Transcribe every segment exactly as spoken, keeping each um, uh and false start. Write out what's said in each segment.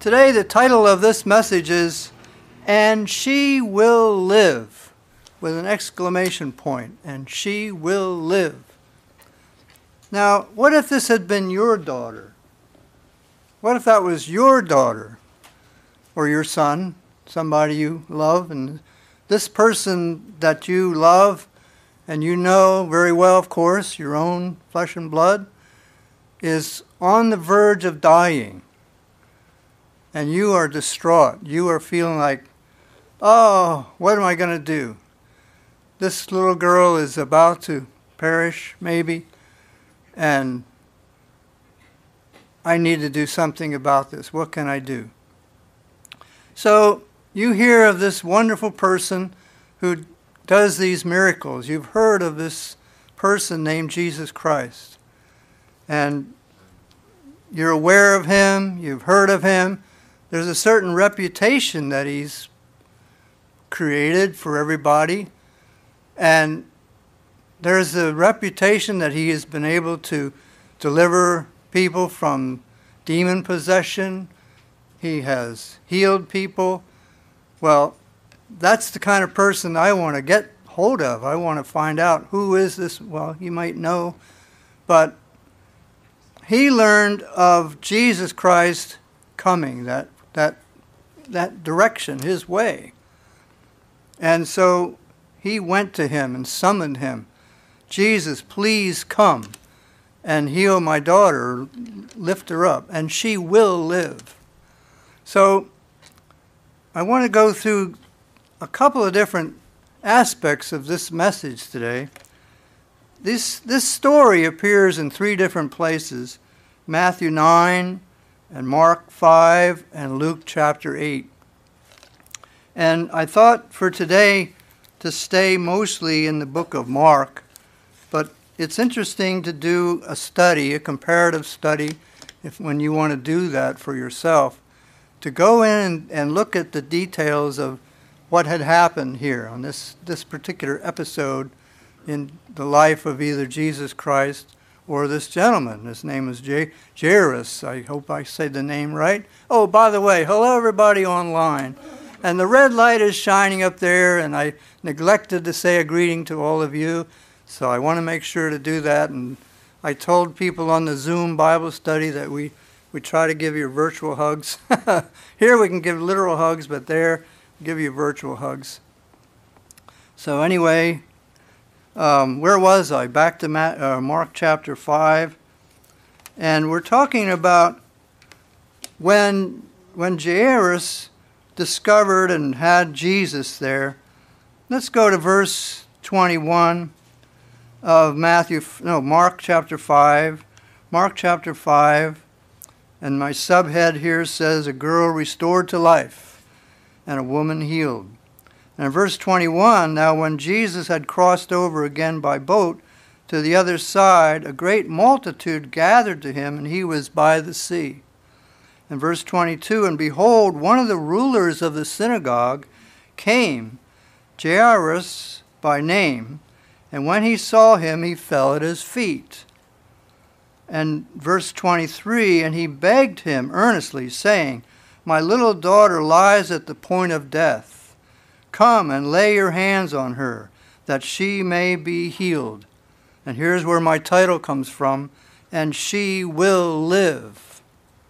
Today the title of this message is, "And She Will Live," with an exclamation point, and she will live. Now, what if this had been your daughter? What if that was your daughter or your son, somebody you love, and this person that you love and you know very well, of course, your own flesh and blood, is on the verge of dying, and you are distraught. You are feeling like, oh, what am I going to do? This little girl is about to perish, maybe, and I need to do something about this. What can I do? So you hear of this wonderful person who does these miracles. You've heard of this person named Jesus Christ. And you're aware of him. You've heard of him. There's a certain reputation that he's created for everybody. And there's a reputation that he has been able to deliver people from demon possession. He has healed people. Well, that's the kind of person I want to get hold of. I want to find out, who is this? Well, you might know, but he learned of Jesus Christ coming, that that that direction, his way. And so he went to him and summoned him. Jesus, please come and heal my daughter, lift her up, and she will live. So I want to go through a couple of different aspects of this message today. This, this story appears in three different places: Matthew nine, and Mark five, and Luke chapter eight. And I thought for today to stay mostly in the book of Mark, but it's interesting to do a study, a comparative study, if when you want to do that for yourself, to go in and, and look at the details of what had happened here on this, this particular episode in the life of either Jesus Christ or this gentleman. His name is J- Jairus. I hope I said the name right. Oh, by the way, hello everybody online. And the red light is shining up there, and I neglected to say a greeting to all of you, so I want to make sure to do that. And I told people on the Zoom Bible study that we, we try to give you virtual hugs. Here we can give literal hugs, but there, give you virtual hugs. So anyway, Um, where was I? Back to Ma- uh, Mark chapter five. And we're talking about when, when Jairus discovered and had Jesus there. Let's go to verse twenty-one of Matthew, no, Mark chapter five. Mark chapter five. And my subhead here says, "A girl restored to life and a woman healed." And in verse twenty-one, "Now when Jesus had crossed over again by boat to the other side, a great multitude gathered to him, and he was by the sea." In verse twenty-two, "And behold, one of the rulers of the synagogue came, Jairus by name, and when he saw him, he fell at his feet." And verse twenty-three, "And he begged him earnestly, saying, My little daughter lies at the point of death. Come and lay your hands on her, that she may be healed." And here's where my title comes from, "And she will live."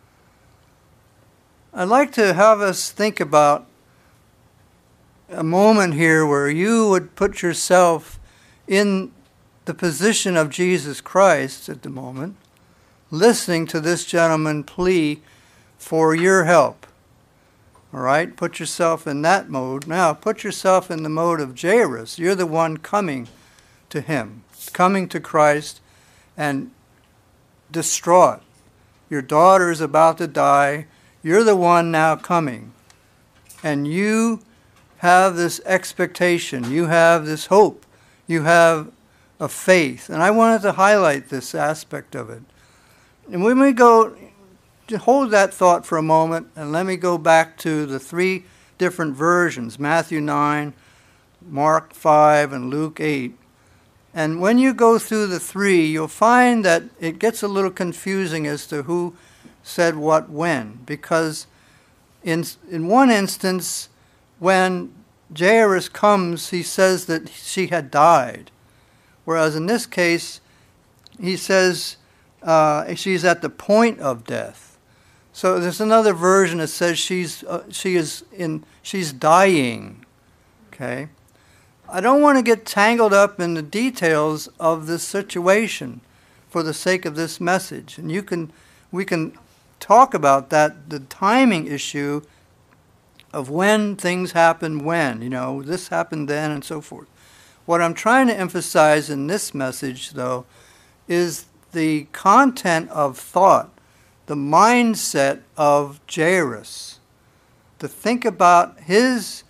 I'd like to have us think about a moment here where you would put yourself in the position of Jesus Christ at the moment, listening to this gentleman plea for your help. All right, put yourself in that mode. Now, put yourself in the mode of Jairus. You're the one coming to him, coming to Christ, and distraught. Your daughter is about to die. You're the one now coming. And you have this expectation. You have this hope. You have a faith. And I wanted to highlight this aspect of it. And when we go... hold that thought for a moment, and let me go back to the three different versions, Matthew nine, Mark five, and Luke eight. And when you go through the three, you'll find that it gets a little confusing as to who said what when, because In, in one instance, when Jairus comes, he says that she had died. Whereas in this case, he says uh, she's at the point of death. So there's another version that says she's uh, she is in she's dying. Okay, I don't want to get tangled up in the details of this situation for the sake of this message, and you can we can talk about that, the timing issue of when things happen when, you know, this happened then and so forth. What I'm trying to emphasize in this message, though, is the content of thought, the mindset of Jairus, to think about his,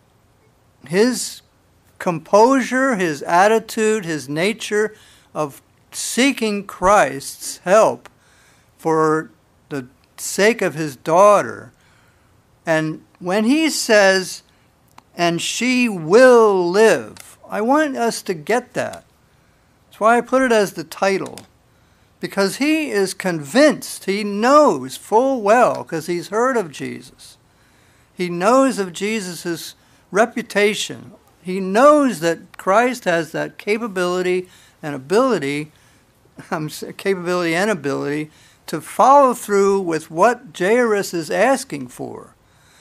his composure, his attitude, his nature of seeking Christ's help for the sake of his daughter. And when he says, and she will live, I want us to get that. That's why I put it as the title. Because he is convinced, he knows full well, because he's heard of Jesus. He knows of Jesus' reputation. He knows that Christ has that capability and ability, um, capability and ability, to follow through with what Jairus is asking for.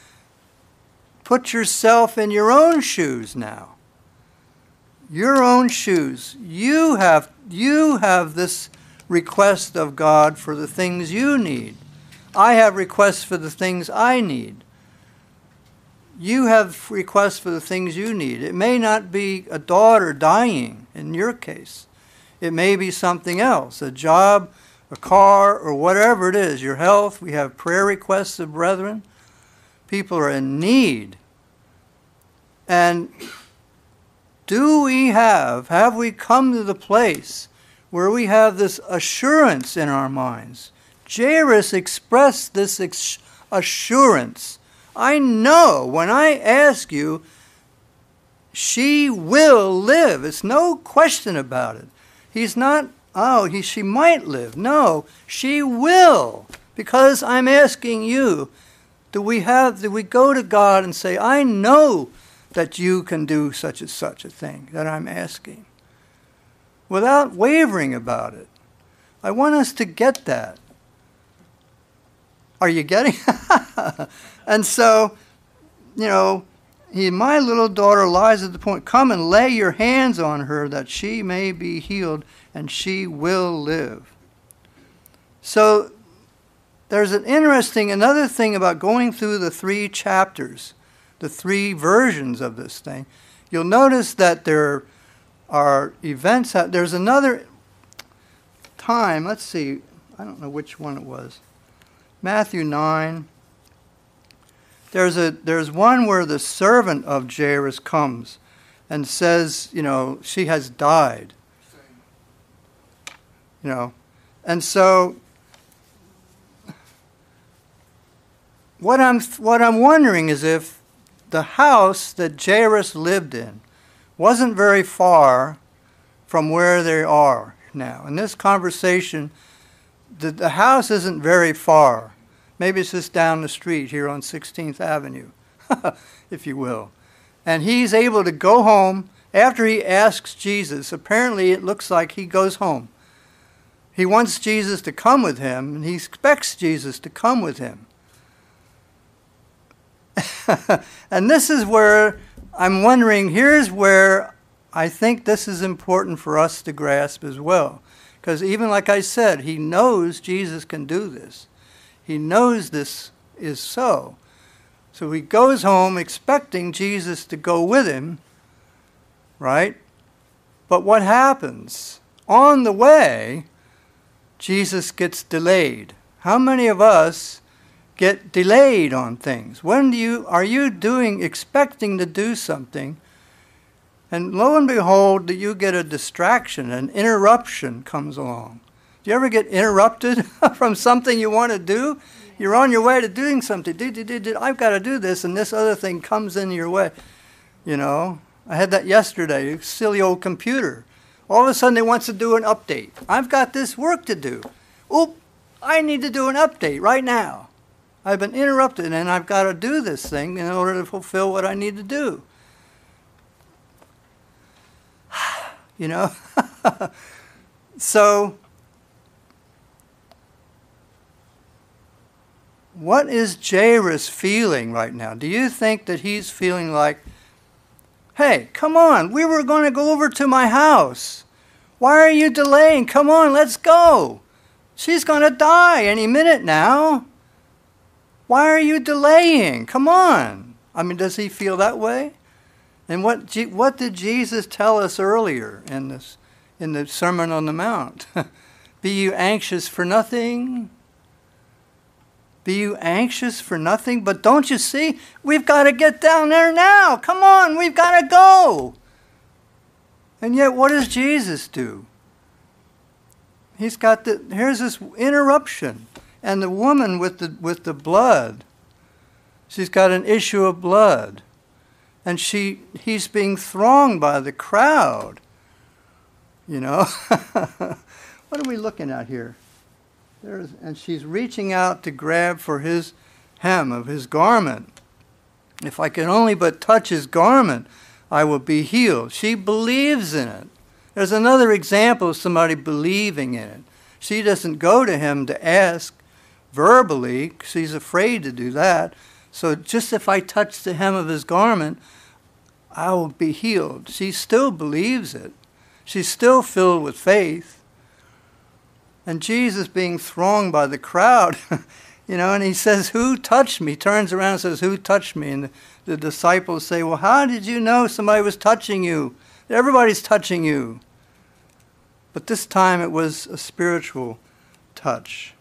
Put yourself in your own shoes now. Your own shoes. You have, you have this request of God for the things you need. I have requests for the things I need. You have requests for the things you need. It may not be a daughter dying in your case. It may be something else, a job, a car, or whatever it is, your health. We have prayer requests of brethren. People are in need. And do we have, have we come to the place where we have this assurance in our minds? Jairus expressed this ex- assurance. I know when I ask you, she will live. It's no question about it. He's not, oh, he, she might live. No, she will. Because I'm asking you, do we have, do we go to God and say, I know that you can do such and such a thing that I'm asking, without wavering about it? I want us to get that. Are you getting? And so, you know, he, my little daughter lies at the point. Come and lay your hands on her that she may be healed and she will live. So there's an interesting, another thing about going through the three chapters, the three versions of this thing. You'll notice that there are events. There's another time, let's see, I don't know which one it was. Matthew nine. There's a there's one where the servant of Jairus comes and says, you know, she has died. You know, and so what I'm what I'm wondering is if the house that Jairus lived in wasn't very far from where they are now. In this conversation, the, the house isn't very far. Maybe it's just down the street here on sixteenth Avenue, if you will. And he's able to go home after he asks Jesus. Apparently it looks like he goes home. He wants Jesus to come with him, and he expects Jesus to come with him. And this is where I'm wondering, here's where I think this is important for us to grasp as well. Because even like I said, he knows Jesus can do this. He knows this is so. So he goes home expecting Jesus to go with him, right? But what happens? On the way, Jesus gets delayed. How many of us get delayed on things? When do you are you doing expecting to do something, and lo and behold, do you get a distraction, an interruption comes along? Do you ever get interrupted from something you want to do? You're on your way to doing something. I've got to do this, and this other thing comes in your way. You know, I had that yesterday, a silly old computer. All of a sudden it wants to do an update. I've got this work to do. Oop, I need to do an update right now. I've been interrupted, and I've got to do this thing in order to fulfill what I need to do. You know? So, what is Jairus feeling right now? Do you think that he's feeling like, hey, come on, we were going to go over to my house. Why are you delaying? Come on, let's go. She's going to die any minute now. Why are you delaying? Come on. I mean, does he feel that way? And what what did Jesus tell us earlier in this in the Sermon on the Mount? Be you anxious for nothing. Be you anxious for nothing? But don't you see? We've got to get down there now. Come on, we've got to go. And yet, what does Jesus do? He's got the, here's this interruption. And the woman with the with the blood, she's got an issue of blood. And she he's being thronged by the crowd. You know? What are we looking at here? There's, and she's reaching out to grab for his hem of his garment. If I can only but touch his garment, I will be healed. She believes in it. There's another example of somebody believing in it. She doesn't go to him to ask verbally. She's afraid to do that. So just if I touch the hem of his garment, I will be healed. She still believes it. She's still filled with faith. And Jesus being thronged by the crowd, you know, and he says, who touched me? Turns around and says, who touched me? And the, the disciples say, well, how did you know somebody was touching you? Everybody's touching you. But this time it was a spiritual touch.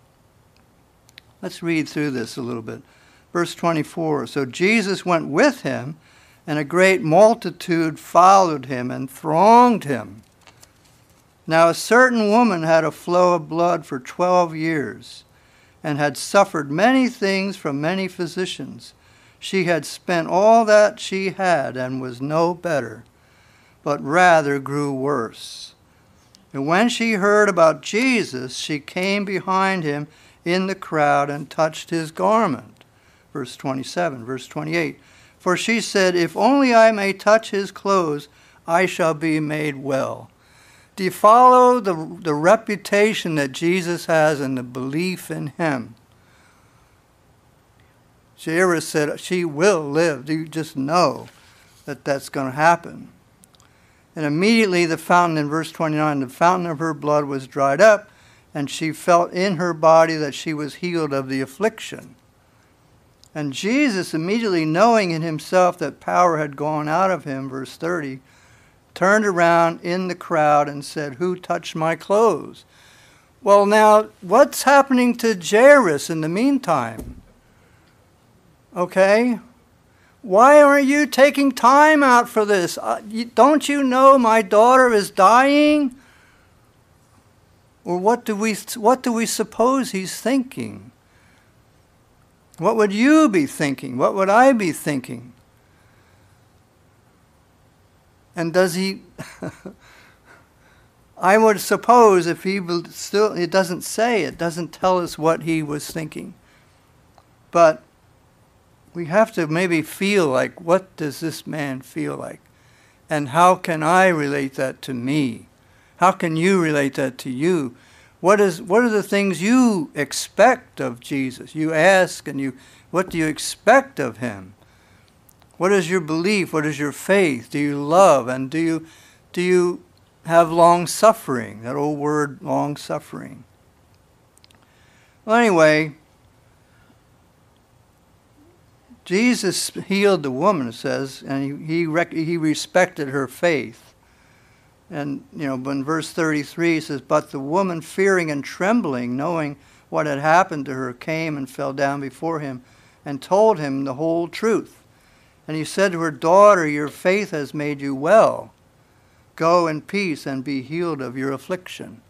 Let's read through this a little bit. Verse twenty-four, so Jesus went with him, and a great multitude followed him and thronged him. Now a certain woman had a flow of blood for twelve years, and had suffered many things from many physicians. She had spent all that she had, and was no better, but rather grew worse. And when she heard about Jesus, she came behind him in the crowd and touched his garment. Verse twenty-seven, verse twenty-eight. For she said, if only I may touch his clothes, I shall be made well. Do you follow the, the reputation that Jesus has and the belief in him? Jairus said she will live. Do you just know that that's going to happen? And immediately the fountain, in verse twenty-nine, the fountain of her blood was dried up, and she felt in her body that she was healed of the affliction. And Jesus, immediately knowing in himself that power had gone out of him, verse thirty, turned around in the crowd and said, who touched my clothes? Well, now, what's happening to Jairus in the meantime? Okay? Why aren't you taking time out for this? Uh, you, don't you know my daughter is dying? Or what do we what do we suppose he's thinking? What would you be thinking? What would I be thinking? And does he... I would suppose if he still... It doesn't say, it doesn't tell us what he was thinking. But we have to maybe feel like, what does this man feel like? And how can I relate that to me? How can you relate that to you? What is what are the things you expect of Jesus? You ask and you, what do you expect of him? What is your belief? What is your faith? Do you love? And do you do you have long suffering? That old word, long suffering. Well, anyway, Jesus healed the woman, it says, and he he, rec- he respected her faith. And, you know, in verse thirty-three, it says, but the woman, fearing and trembling, knowing what had happened to her, came and fell down before him and told him the whole truth. And he said to her, daughter, your faith has made you well. Go in peace and be healed of your affliction.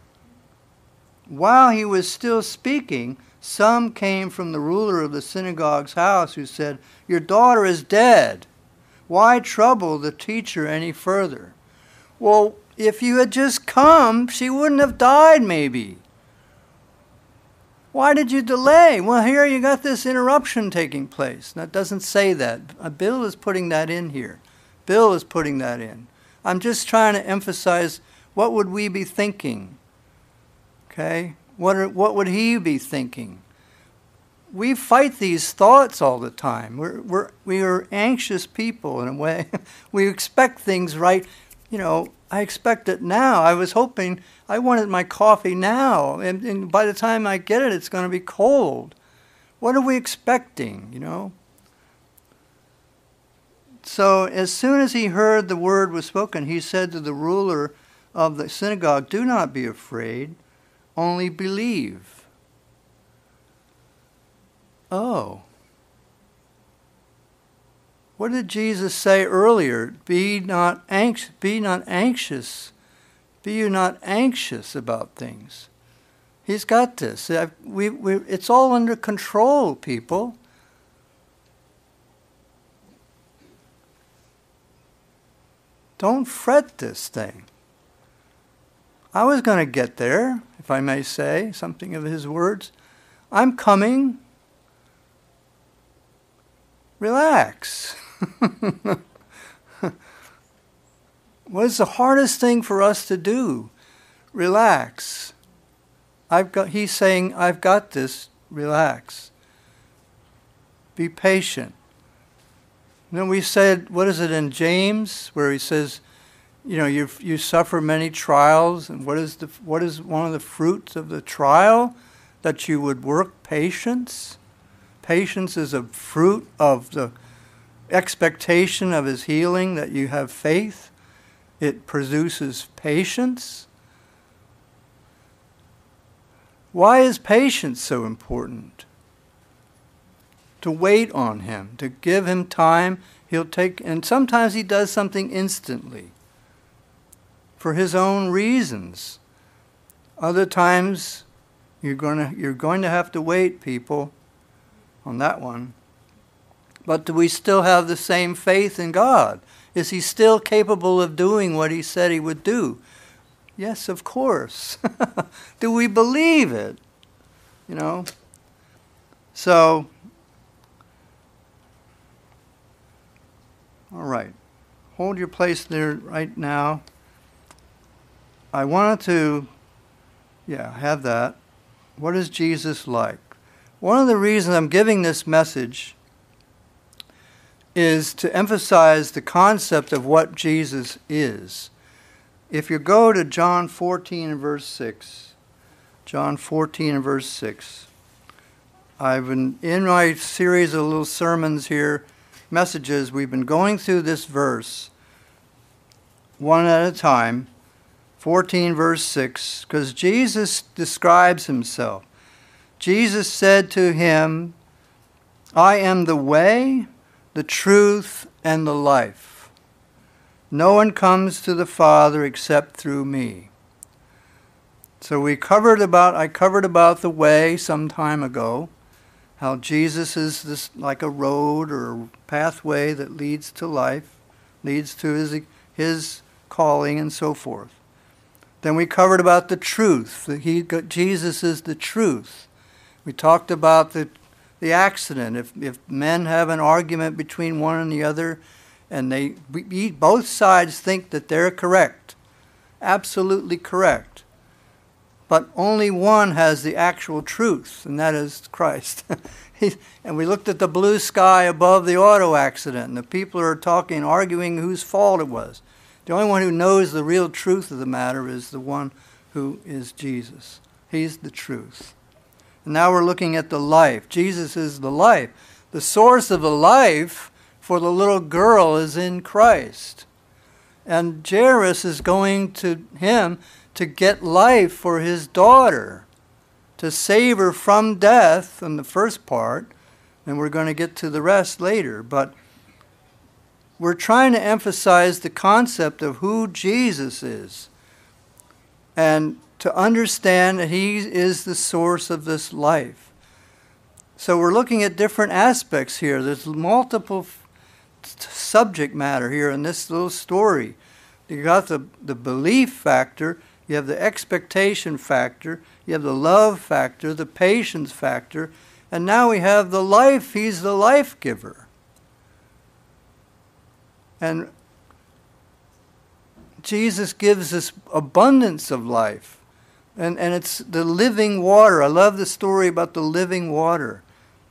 While he was still speaking, some came from the ruler of the synagogue's house who said, your daughter is dead. Why trouble the teacher any further? Well, if, if you had just come, she wouldn't have died maybe. Why did you delay? Well, here you got this interruption taking place. That doesn't say that. Uh, Bill is putting that in here. Bill is putting that in. I'm just trying to emphasize, what would we be thinking? Okay? What are, what would he be thinking? We fight these thoughts all the time. We're, we're, we are anxious people in a way. We expect things right. You know, I expect it now. I was hoping, I wanted my coffee now. And, and by the time I get it, it's going to be cold. What are we expecting, you know? So as soon as he heard the word was spoken, he said to the ruler of the synagogue, "Do not be afraid, only believe." Oh. What did Jesus say earlier? Be not anxious, be not anxious. Be you not anxious about things. He's got this. We, we, it's all under control, people. Don't fret this thing. I was going to get there, if I may say something of his words. I'm coming. Relax. What is the hardest thing for us to do? Relax. I've got, he's saying, I've got this. Relax. Be patient. You know, we said, what is it in James, where he says, you know, you you suffer many trials, and what is the what is one of the fruits of the trial? That you would work patience. Patience is a fruit of the expectation of his healing, that you have faith. It produces patience. Why is patience so important? To wait on him, to give him time. He'll take, and sometimes he does something instantly for his own reasons. Other times you're going to you're going to have to wait, people, on that one. But do we still have the same faith in God? Is he still capable of doing what he said he would do? Yes, of course. Do we believe it? You know? So, all right. Hold your place there right now. I wanted to, yeah, have that. What is Jesus like? One of the reasons I'm giving this message is to emphasize the concept of what Jesus is. If you go to John fourteen and verse six, John fourteen and verse six, I've been, in my series of little sermons here, messages, we've been going through this verse one at a time, fourteen verse six, because Jesus describes himself. Jesus said to him, I am the way, the truth, and the life. No one comes to the Father except through me. So we covered about, I covered about the way some time ago, how Jesus is this like a road or a pathway that leads to life, leads to his, his calling and so forth. Then we covered about the truth, that he, Jesus is the truth. We talked about the the accident. If if men have an argument between one and the other, and they we, both sides think that they're correct, absolutely correct, but only one has the actual truth, and that is Christ. he, and we looked at the blue sky above the auto accident, and the people are talking, arguing whose fault it was. The only one who knows the real truth of the matter is the one who is Jesus. He's the truth. And now we're looking at the life. Jesus is the life. The source of the life for the little girl is in Christ. And Jairus is going to him to get life for his daughter, to save her from death in the first part, and we're going to get to the rest later. But we're trying to emphasize the concept of who Jesus is, and to understand that he is the source of this life. So we're looking at different aspects here. There's multiple f- subject matter here in this little story. You got the, the belief factor, You have the expectation factor, you have the love factor, the patience factor, and now we have the life. He's the life giver. And Jesus gives us abundance of life. And, and it's the living water. I love the story about the living water.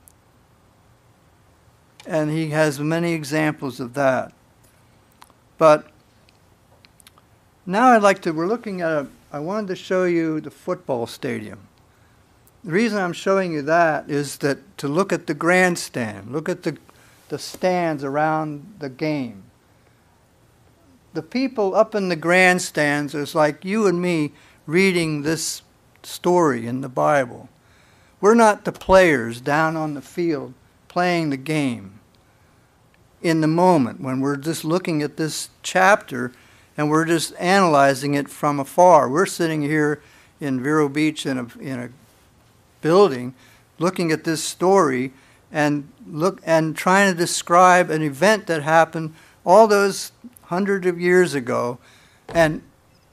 And he has many examples of that. But now I'd like to, we're looking at a, I wanted to show you the football stadium. The reason I'm showing you that is that to look at the grandstand, look at the, the stands around the game. The people up in the grandstands is like you and me reading this story in the Bible. We're not the players down on the field playing the game in the moment when we're just looking at this chapter and we're just analyzing it from afar. We're sitting here in Vero Beach in a, in a building looking at this story and look and trying to describe an event that happened all those hundreds of years ago. And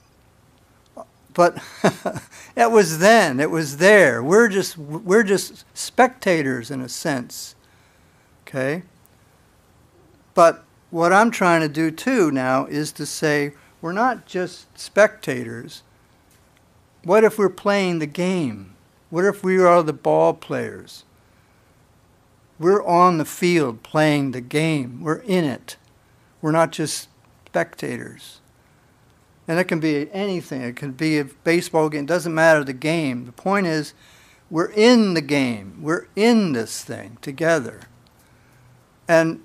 but it was then, it was there. We're just we're just spectators in a sense. Okay? But what I'm trying to do too now is to say we're not just spectators. What if we're playing the game? What if we are the ball players? We're on the field playing the game. We're in it. We're not just spectators. And it can be anything. It can be a baseball game. It doesn't matter the game. The point is, we're in the game. We're in this thing together. And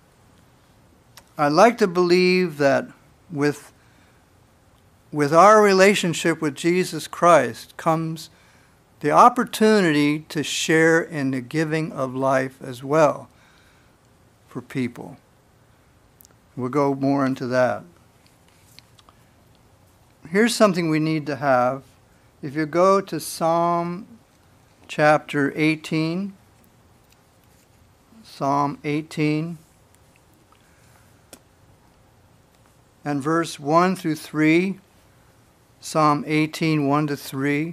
I like to believe that with, with our relationship with Jesus Christ comes the opportunity to share in the giving of life as well for people. We'll go more into that. Here's something we need to have. If you go to Psalm chapter eighteen, Psalm eighteen, and verse one through three, Psalm eighteen, one to three.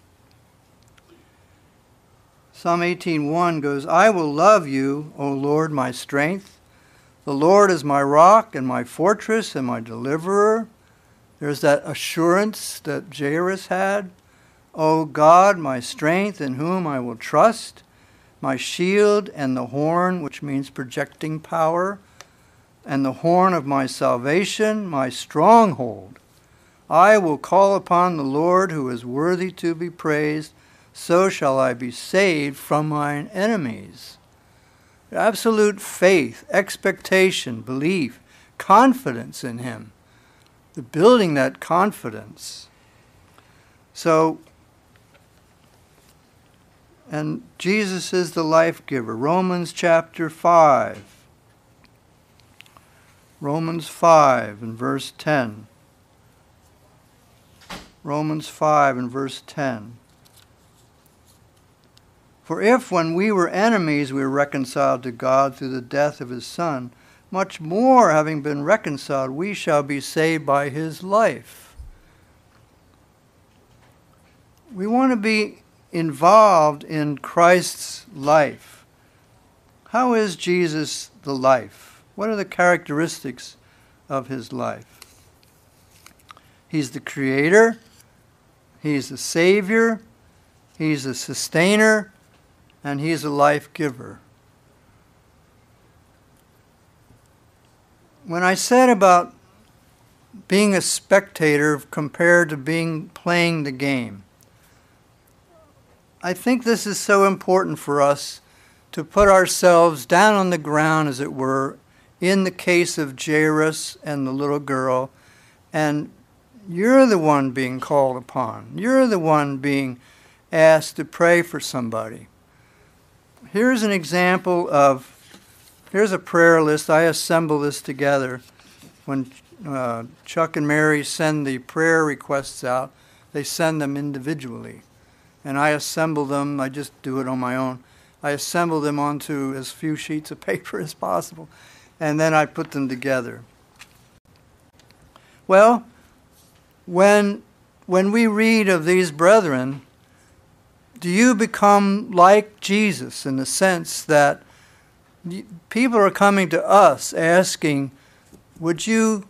Psalm eighteen, one goes, I will love you, O Lord, my strength. The Lord is my rock and my fortress and my deliverer. There's that assurance that Jairus had. O God, my strength, in whom I will trust, my shield and the horn, which means projecting power, and the horn of my salvation, my stronghold. I will call upon the Lord, who is worthy to be praised. So shall I be saved from mine enemies. Absolute faith, expectation, belief, confidence in him. The building that confidence. So, and Jesus is the life giver. Romans chapter five. Romans five and verse ten. Romans five and verse ten. For if when we were enemies we were reconciled to God through the death of his Son, much more having been reconciled, we shall be saved by his life. We want to be involved in Christ's life. How is Jesus the life? What are the characteristics of his life? He's the creator. He's the savior. He's the sustainer. And he's a life giver. When I said about being a spectator compared to being playing the game, I think this is so important for us to put ourselves down on the ground, as it were, in the case of Jairus and the little girl, and you're the one being called upon. You're the one being asked to pray for somebody. Here's an example of, here's a prayer list. I assemble this together. When uh, Chuck and Mary send the prayer requests out, they send them individually. And I assemble them, I just do it on my own. I assemble them onto as few sheets of paper as possible. And then I put them together. Well, when when we read of these brethren, do you become like Jesus in the sense that people are coming to us asking, would you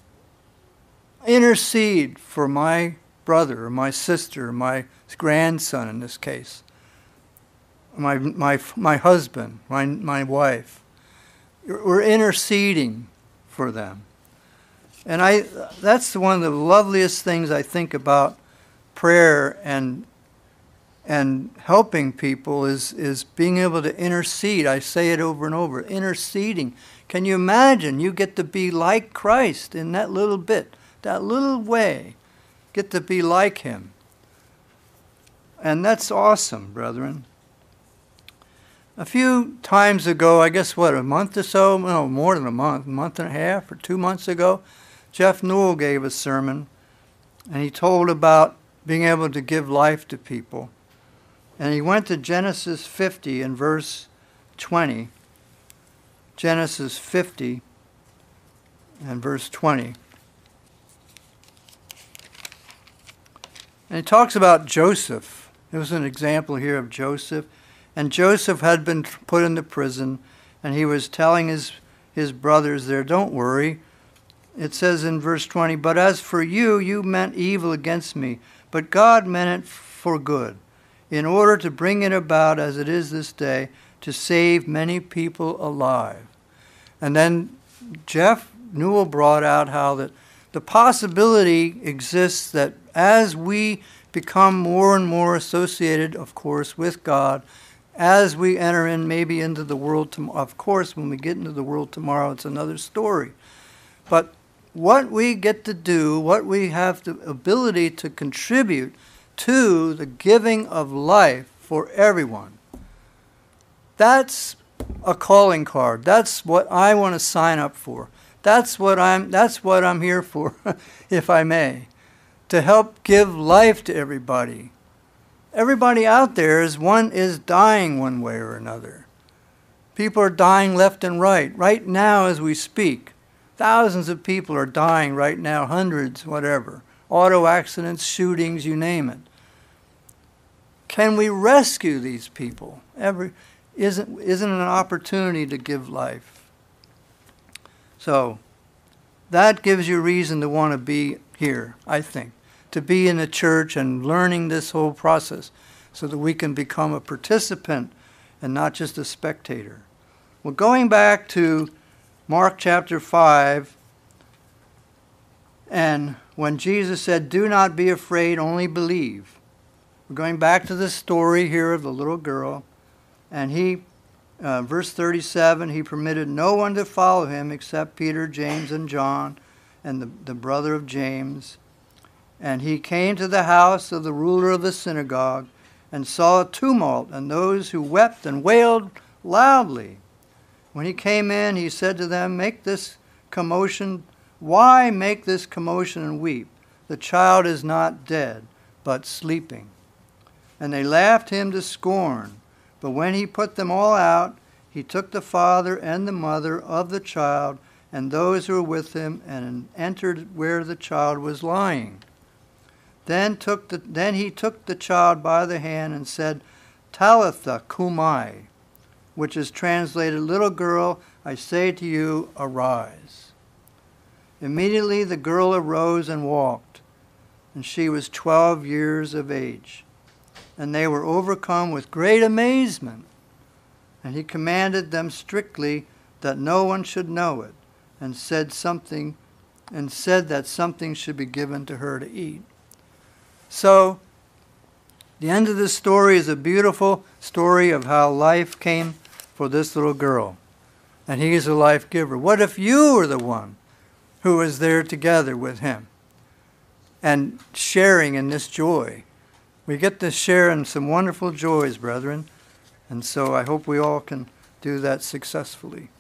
intercede for my brother or my sister, or my grandson in this case, my my my husband, my my wife? We're interceding for them. And I that's one of the loveliest things I think about prayer and and helping people is is being able to intercede. I say it over and over, interceding. Can you imagine you get to be like Christ in that little bit, that little way, get to be like him. And that's awesome, brethren. A few times ago, I guess what, a month or so, no, more than a month, a month and a half or two months ago, Jeff Newell gave a sermon, and he told about being able to give life to people. And he went to Genesis fifty in verse twenty. Genesis fifty and verse twenty. And he talks about Joseph. There was an example here of Joseph. And Joseph had been put into prison, and he was telling his, his brothers there, don't worry. It says in verse twenty, but as for you, you meant evil against me, but God meant it for good, in order to bring it about as it is this day, to save many people alive. And then Jeff Newell brought out how that the possibility exists that as we become more and more associated, of course, with God, as we enter in maybe into the world tomorrow, of course, when we get into the world tomorrow, it's another story. But what we get to do, what we have the ability to contribute to the giving of life for everyone, that's a calling card. That's what I want to sign up for. That's what I'm, that's what I'm here for, if I may, to help give life to everybody. Everybody out there is one is dying one way or another. People are dying left and right. Right now as we speak, thousands of people are dying right now, hundreds, whatever. Auto accidents, shootings, you name it. Can we rescue these people? Every, isn't, isn't it an opportunity to give life? So that gives you reason to want to be here, I think. To be in the church and learning this whole process so that we can become a participant and not just a spectator. Well, going back to Mark chapter five, and when Jesus said, do not be afraid, only believe. We're going back to the story here of the little girl, and he, uh, verse thirty-seven, he permitted no one to follow him except Peter, James, and John, and the, the brother of James. And he came to the house of the ruler of the synagogue and saw a tumult and those who wept and wailed loudly. When he came in, he said to them, make this commotion. Why make this commotion and weep? The child is not dead, but sleeping. And they laughed him to scorn. But when he put them all out, he took the father and the mother of the child and those who were with him and entered where the child was lying. Then took the then he took the child by the hand and said, Talitha cumi, which is translated, little girl, I say to you, arise. Immediately the girl arose and walked, and she was twelve years of age. And they were overcome with great amazement. And he commanded them strictly that no one should know it, and said something, and said that something should be given to her to eat. So, the end of this story is a beautiful story of how life came for this little girl. And he is a life giver. What if you were the one who was there together with him and sharing in this joy? We get to share in some wonderful joys, brethren. And so I hope we all can do that successfully.